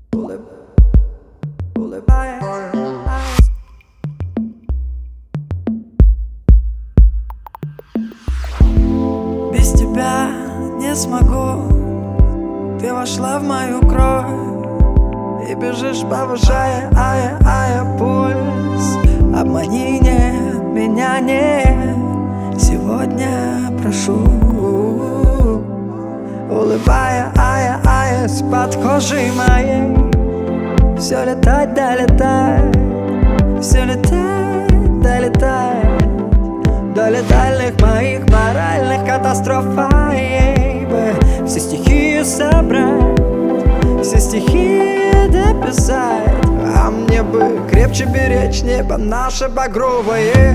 Без тебя не смогу. Ты вошла в мою кровь и бежишь, повышая пульс. Обмани не, меня не. Сегодня прошу, улыбаясь под кожей моей. Все летать, да летать, все летать, да летать, до летальных моих моральных катастроф. Все стихи собрать, все стихи дописать. А мне бы крепче беречь небо наше багровое.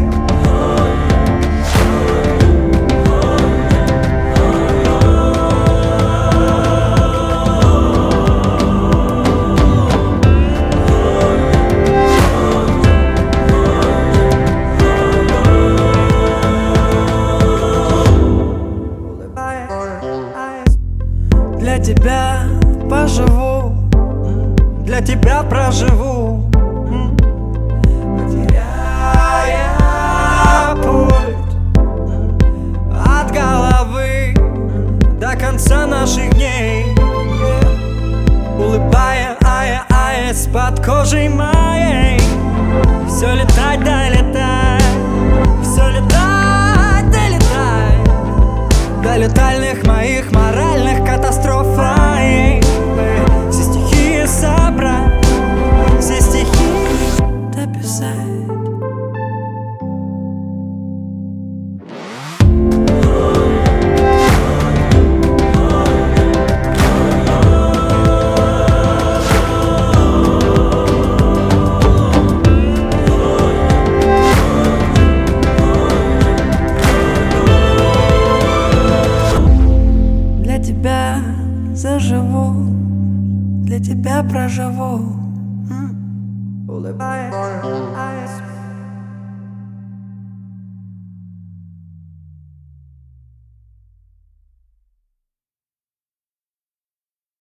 Для тебя поживу, для тебя проживу, потеряя путь от головы до конца наших дней. Улыбаясь под кожей моей. Все летать, да летать, все летать, да летать, до летальных моих моральных катастроф. Все стихи собрать, все стихи дописать. Для тебя заживу, для тебя проживу. Улыбаясь